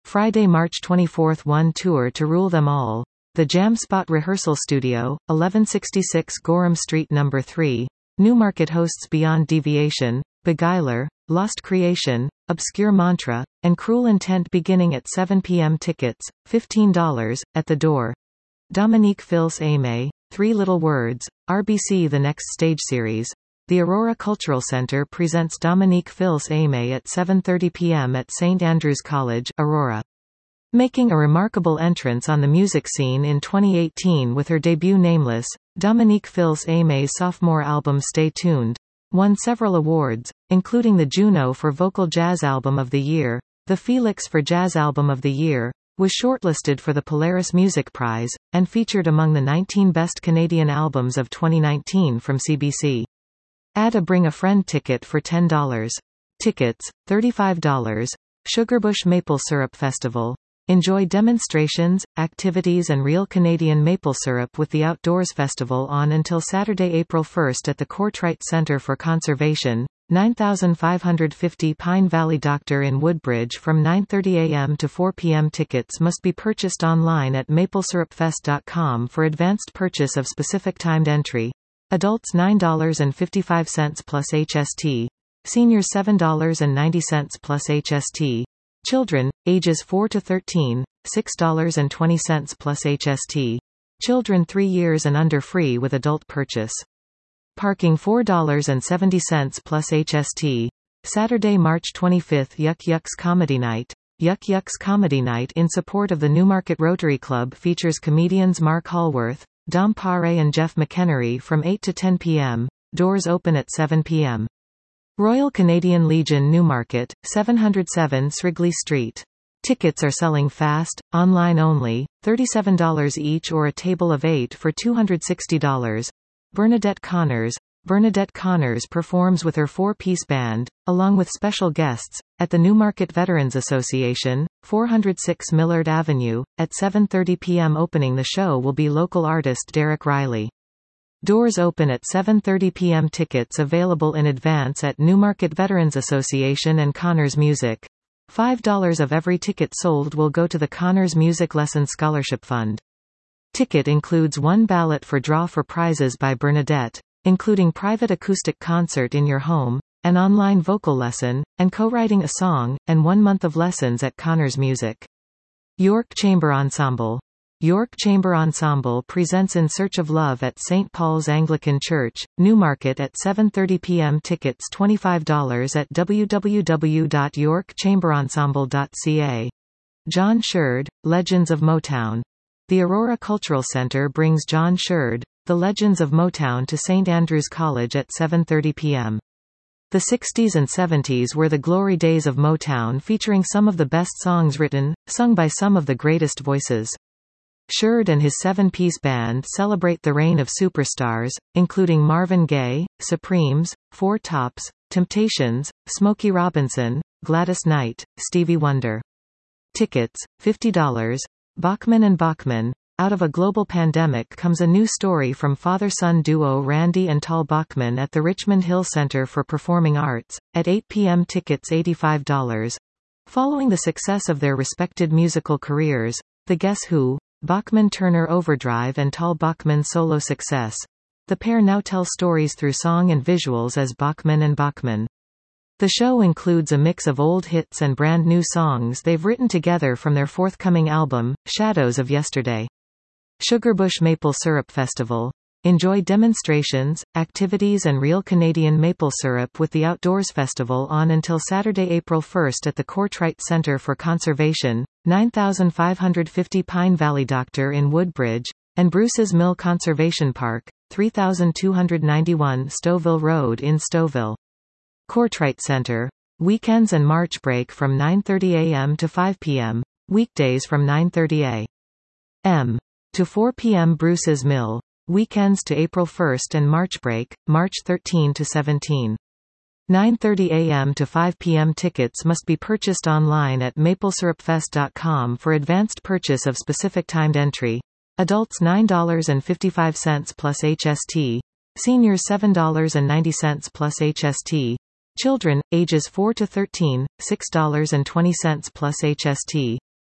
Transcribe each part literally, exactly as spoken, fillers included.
Friday, March twenty-fourth. One tour to rule them all. The Jam Spot Rehearsal Studio, eleven sixty-six Gorham Street number three. Newmarket hosts Beyond Deviation, Beguiler, Lost Creation, Obscure Mantra, and Cruel Intent beginning at seven p m Tickets, fifteen dollars, at the door. Dominique Fils Aimé, Three Little Words, R B C. The Next Stage Series. The Aurora Cultural Center presents Dominique Fils Aimé at seven thirty p m at Saint Andrew's College, Aurora. Making a remarkable entrance on the music scene in twenty eighteen with her debut Nameless, Dominique Fils Aimé's sophomore album Stay Tuned won several awards, including the Juno for Vocal Jazz Album of the Year, the Felix for Jazz Album of the Year, was shortlisted for the Polaris Music Prize, and featured among the nineteen Best Canadian Albums of twenty nineteen from C B C. Add a Bring a Friend ticket for ten dollars. Tickets, thirty-five dollars. Sugarbush Maple Syrup Festival. Enjoy demonstrations, activities and real Canadian maple syrup with the Outdoors Festival on until Saturday, April first at the Courtright Centre for Conservation, nine thousand five hundred fifty Pine Valley Doctor in Woodbridge from nine thirty a m to four p m Tickets must be purchased online at maple syrup fest dot com for advanced purchase of specific timed entry. Adults nine dollars and fifty-five cents plus H S T. Seniors seven dollars and ninety cents plus H S T. Children, ages four to thirteen, six dollars and twenty cents plus H S T. Children three years and under free with adult purchase. Parking four dollars and seventy cents plus H S T. Saturday, March twenty-fifth. Yuck Yucks Comedy Night. Yuck Yucks Comedy Night in support of the Newmarket Rotary Club features comedians Mark Hallworth, Dom Pare and Jeff McHenry from eight to ten p m Doors open at seven p m Royal Canadian Legion Newmarket, seven oh seven Srigley Street. Tickets are selling fast, online only, thirty-seven dollars each or a table of eight for two hundred sixty dollars. Bernadette Connors. Bernadette Connors performs with her four-piece band, along with special guests, at the Newmarket Veterans Association, four oh six Millard Avenue, at seven thirty p m Opening the show will be local artist Derek Riley. Doors open at seven thirty p m Tickets available in advance at Newmarket Veterans Association and Connors Music. five dollars of every ticket sold will go to the Connors Music Lesson Scholarship Fund. Ticket includes one ballot for draw for prizes by Bernadette, including private acoustic concert in your home, an online vocal lesson, and co-writing a song, and one month of lessons at Connors Music. York Chamber Ensemble. York Chamber Ensemble presents In Search of Love at Saint Paul's Anglican Church, Newmarket at seven thirty p m Tickets twenty-five dollars at w w w dot york chamber ensemble dot c a. John Sherd, Legends of Motown. The Aurora Cultural Center brings John Sherd, The Legends of Motown to Saint Andrew's College at seven thirty p m The sixties and seventies were the glory days of Motown, featuring some of the best songs written, sung by some of the greatest voices. Sherd and his seven-piece band celebrate the reign of superstars, including Marvin Gaye, Supremes, Four Tops, Temptations, Smokey Robinson, Gladys Knight, Stevie Wonder. Tickets, fifty dollars. Bachman and Bachman. Out of a global pandemic comes a new story from father-son duo Randy and Tal Bachman at the Richmond Hill Center for Performing Arts, at eight p m Tickets eighty-five dollars. Following the success of their respected musical careers, the Guess Who, Bachman-Turner Overdrive and Tal Bachman solo success, the pair now tell stories through song and visuals as Bachman and Bachman. The show includes a mix of old hits and brand new songs they've written together from their forthcoming album, Shadows of Yesterday. Sugarbush Maple Syrup Festival. Enjoy demonstrations, activities and real Canadian maple syrup with the Outdoors Festival on until Saturday, April first at the Courtright Centre for Conservation, nine thousand five hundred fifty Pine Valley Doctor in Woodbridge, and Bruce's Mill Conservation Park, three thousand two hundred ninety-one Stouffville Road in Stouffville. Courtright Centre. Weekends and March break from nine thirty a m to five p m, weekdays from nine thirty a m to four p m Bruce's Mill. Weekends to April first and March break, March thirteenth to seventeenth. nine thirty a m to five p m Tickets must be purchased online at maple syrup fest dot com for advanced purchase of specific timed entry. Adults nine dollars and fifty-five cents plus H S T. Seniors seven dollars and ninety cents plus H S T. Children, ages four to thirteen, six dollars and twenty cents plus H S T.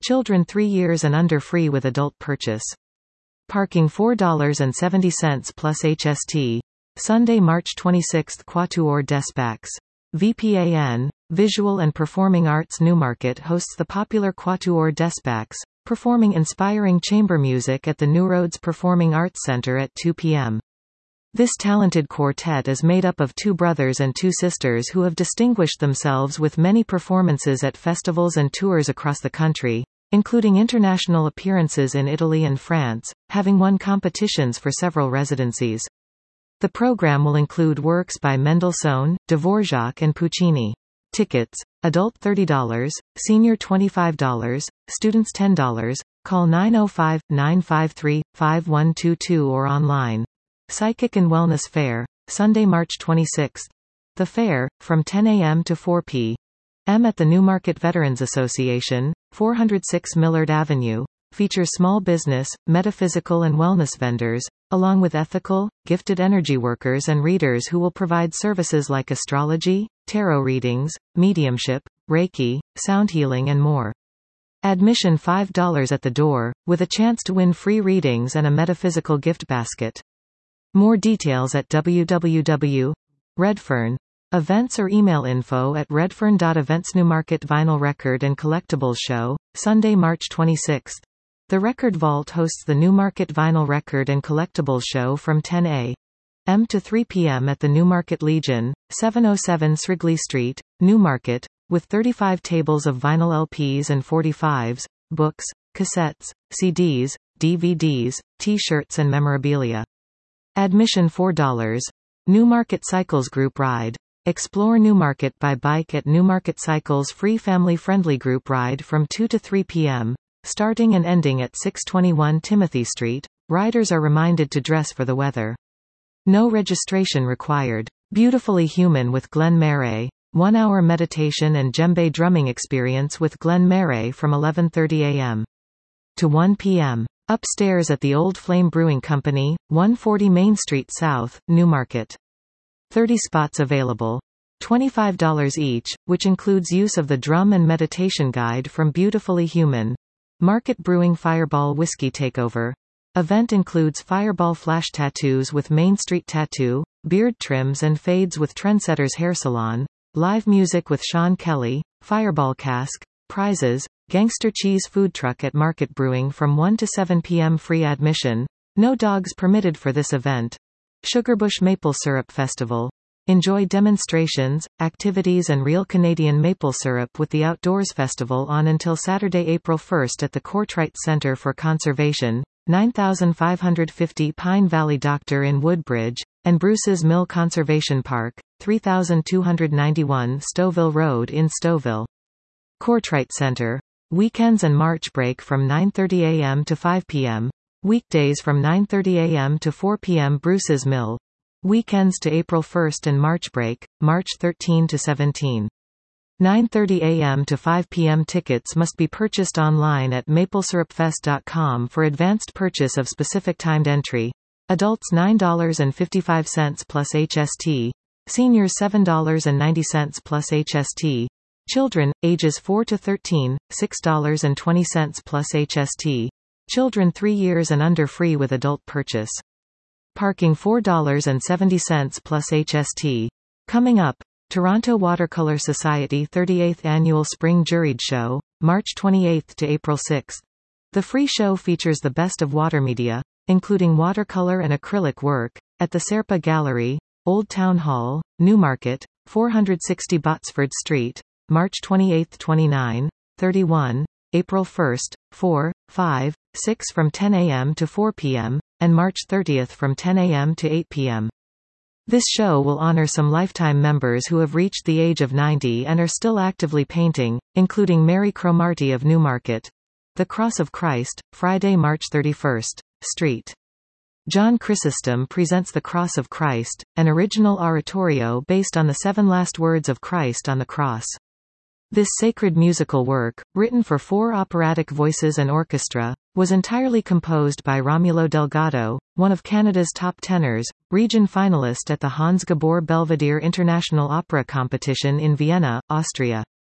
Children three years and under free with adult purchase. Parking four dollars and seventy cents plus H S T. Sunday, March twenty-sixth. Quatuor des Bacs. V P A N. Visual and Performing Arts. Newmarket hosts the popular Quatuor des Bacs, performing inspiring chamber music at the New Roads Performing Arts Center at two p m This talented quartet is made up of two brothers and two sisters who have distinguished themselves with many performances at festivals and tours across the country, including international appearances in Italy and France, having won competitions for several residencies. The program will include works by Mendelssohn, Dvorak and Puccini. Tickets: adult thirty dollars, senior twenty-five dollars, students ten dollars. Call nine oh five, nine five three, five one two two or online. Psychic and Wellness Fair, Sunday, March twenty-sixth. The fair, from ten a m to four p m at the Newmarket Veterans Association, four oh six Millard Avenue, features small business, metaphysical and wellness vendors, along with ethical, gifted energy workers and readers who will provide services like astrology, tarot readings, mediumship, Reiki, sound healing and more. Admission five dollars at the door, with a chance to win free readings and a metaphysical gift basket. More details at w w w dot redfern events or email info at redfern dot events. Newmarket Vinyl Record and Collectibles Show, Sunday, March twenty-sixth. The Record Vault hosts the Newmarket Vinyl Record and Collectibles Show from ten a m to three p m at the Newmarket Legion, seven oh seven Srigley Street, Newmarket, with thirty-five tables of vinyl L Ps and forty-fives, books, cassettes, C Ds, D V Ds, T-shirts and memorabilia. Admission four dollars. Newmarket Cycles Group Ride. Explore Newmarket by bike at Newmarket Cycles free family-friendly group ride from two to three p m, starting and ending at six twenty-one Timothy Street. Riders are reminded to dress for the weather. No registration required. Beautifully Human with Glenn Murray. One hour meditation and djembe drumming experience with Glenn Murray from eleven thirty a m to one p m Upstairs at the Old Flame Brewing Company, one forty Main Street South, Newmarket. thirty spots available. twenty-five dollars each, which includes use of the drum and meditation guide from Beautifully Human. Market Brewing Fireball Whiskey Takeover. Event includes Fireball flash tattoos with Main Street Tattoo, beard trims and fades with Trendsetters Hair Salon, live music with Sean Kelly, Fireball cask, prizes, Gangster Cheese food truck at Market Brewing from one to seven p m free admission. No dogs permitted for this event. Sugarbush Maple Syrup Festival. Enjoy demonstrations, activities and real Canadian maple syrup with the Outdoors Festival on until Saturday, April first at the Courtright Centre for Conservation, nine thousand five hundred fifty Pine Valley Doctor in Woodbridge, and Bruce's Mill Conservation Park, three thousand two hundred ninety-one Stouffville Road in Stouffville. Courtright Centre. Weekends and March break from nine thirty a m to five p m Weekdays from nine thirty a m to four p m Bruce's Mill. Weekends to April first and March break, March thirteenth to seventeenth. nine thirty a m to five p m Tickets must be purchased online at maple syrup fest dot com for advanced purchase of specific timed entry. Adults nine dollars and fifty-five cents plus H S T. Seniors seven dollars and ninety cents plus H S T. Children, ages four to thirteen, six dollars and twenty cents plus H S T. Children three years and under free with adult purchase. Parking four dollars and seventy cents plus H S T. Coming up, Toronto Watercolor Society thirty-eighth Annual Spring Juried Show, March twenty-eighth to April sixth. The free show features the best of water media, including watercolor and acrylic work, at the Serpa Gallery, Old Town Hall, Newmarket, four sixty Botsford Street, March twenty-eighth, twenty-ninth, thirty-first, April first, four, five, six from ten a m to four p m, and March thirtieth from ten a m to eight p m This show will honor some lifetime members who have reached the age of ninety and are still actively painting, including Mary Cromarty of Newmarket. The Cross of Christ, Friday, March thirty-first, Street. John Chrysostom presents The Cross of Christ, an original oratorio based on the seven last words of Christ on the cross. This sacred musical work, written for four operatic voices and orchestra, was entirely composed by Romulo Delgado, one of Canada's top tenors, region finalist at the Hans Gabor Belvedere International Opera Competition in Vienna, Austria.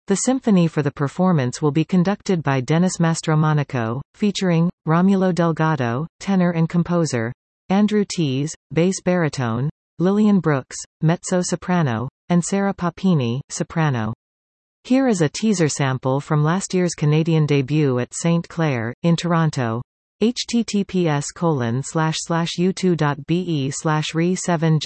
The symphony for the performance will be conducted by Dennis Mastromonaco, featuring Romulo Delgado, tenor and composer, Andrew Tees, bass baritone, Lillian Brooks, mezzo-soprano, and Sarah Papini, soprano. Here is a teaser sample from last year's Canadian debut at Saint Clair, in Toronto. https colon slash slash u2.be slash re 7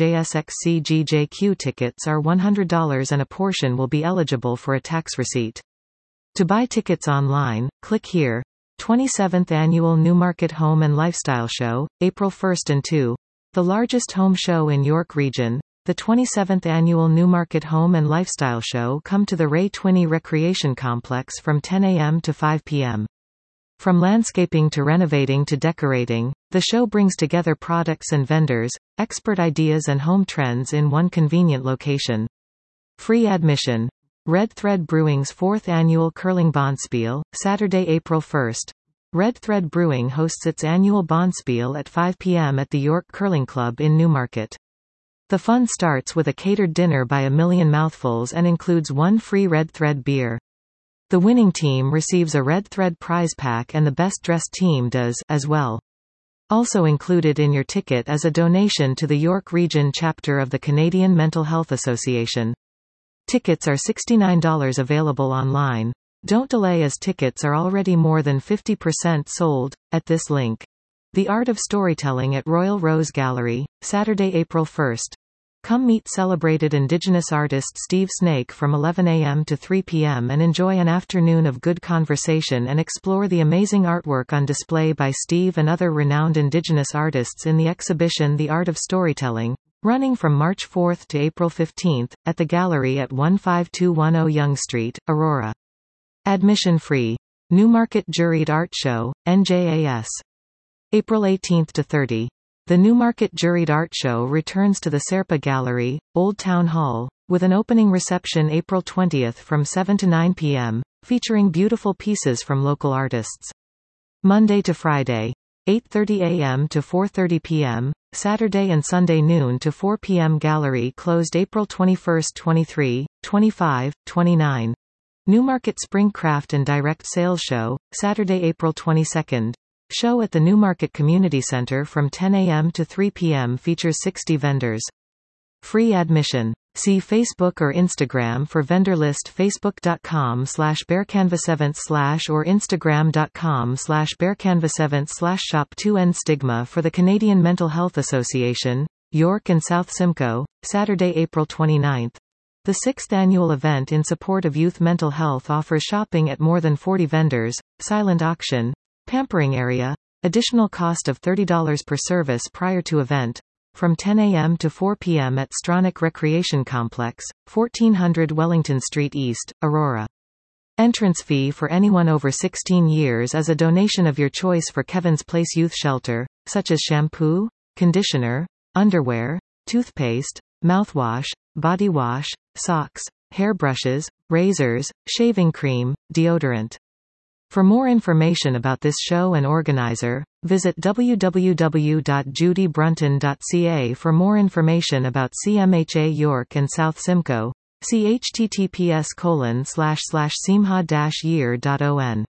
jsxcgjq tickets are one hundred dollars and a portion will be eligible for a tax receipt. To buy tickets online, click here. twenty-seventh Annual Newmarket Home and Lifestyle Show, April first and second. The largest home show in York Region. The twenty-seventh Annual Newmarket Home and Lifestyle Show come to the Ray Twinney Recreation Complex from ten a m to five p m From landscaping to renovating to decorating, the show brings together products and vendors, expert ideas and home trends in one convenient location. Free admission. Red Thread Brewing's fourth Annual Curling Bonspiel, Saturday, April first. Red Thread Brewing hosts its annual Bonspiel at five p m at the York Curling Club in Newmarket. The fun starts with a catered dinner by A Million Mouthfuls and includes one free Red Thread beer. The winning team receives a Red Thread prize pack and the best-dressed team does, as well. Also included in your ticket is a donation to the York Region chapter of the Canadian Mental Health Association. Tickets are sixty-nine dollars available online. Don't delay as tickets are already more than fifty percent sold, at this link. The Art of Storytelling at Royal Rose Gallery, Saturday, April first. Come meet celebrated Indigenous artist Steve Snake from eleven a m to three p m and enjoy an afternoon of good conversation and explore the amazing artwork on display by Steve and other renowned Indigenous artists in the exhibition The Art of Storytelling, running from March fourth to April fifteenth, at the gallery at one five two one zero Yonge Street, Aurora. Admission free. Newmarket Juried Art Show, N J A S. April eighteenth to thirtieth. The Newmarket Juried Art Show returns to the Serpa Gallery, Old Town Hall, with an opening reception April twentieth from seven to nine p m, featuring beautiful pieces from local artists. Monday to Friday. eight thirty a m to four thirty p m, Saturday and Sunday noon to four p m Gallery closed April twenty-first, twenty-three, twenty-five, twenty-nine. Newmarket Spring Craft and Direct Sales Show, Saturday, April twenty-second. Show at the Newmarket Community Center from ten a m to three p m features sixty vendors. Free admission. See Facebook or Instagram for vendor list, facebook.com slash bearcanvas slash or instagram.com slash bearcanvas slash shop two N Stigma for the Canadian Mental Health Association, York and South Simcoe, Saturday, April twenty-ninth. The sixth annual event in support of youth mental health offers shopping at more than forty vendors, silent auction, pampering area, additional cost of thirty dollars per service prior to event, from ten a m to four p m at Stronach Recreation Complex, fourteen hundred Wellington Street East, Aurora. Entrance fee for anyone over sixteen years is a donation of your choice for Kevin's Place Youth Shelter, such as shampoo, conditioner, underwear, toothpaste, mouthwash, body wash, socks, hairbrushes, razors, shaving cream, deodorant. For more information about this show and organizer, visit w w w dot judy brunton dot c a. For more information about C M H A York and South Simcoe, see https colon slash slash simha dash year dot on.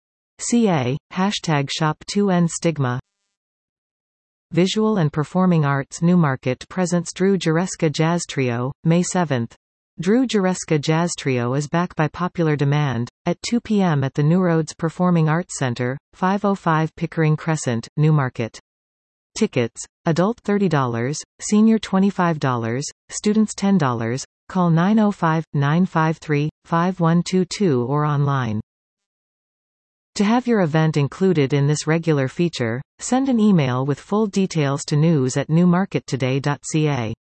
C A, hashtag shop two N Stigma. Visual and Performing Arts Newmarket presents Drew Jureska Jazz Trio, May seventh. Drew Jureska Jazz Trio is back by popular demand, at two p m at the New Roads Performing Arts Centre, five oh five Pickering Crescent, Newmarket. Tickets, adult thirty dollars, senior twenty-five dollars, students ten dollars, call nine oh five, nine five three, five one two two or online. To have your event included in this regular feature, send an email with full details to news at newmarket today dot c a.